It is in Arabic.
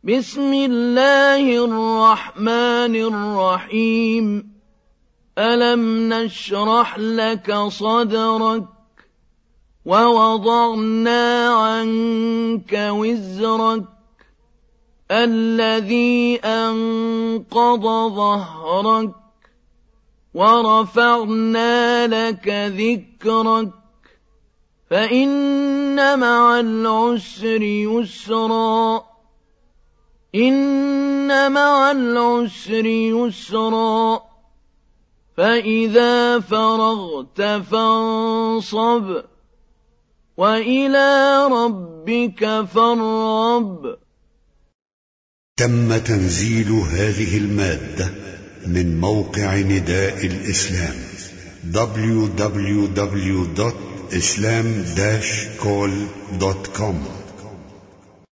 بسم الله الرحمن الرحيم ألم نشرح لك صدرك ووضعنا عنك وزرك الذي أنقض ظهرك ورفعنا لك ذكرك فإن مع العسر يسرا إن مع العسر يسرا فإذا فرغت فانصب وإلى ربك فارغب. تم تنزيل هذه المادة من موقع نداء الإسلام www.islam-call.com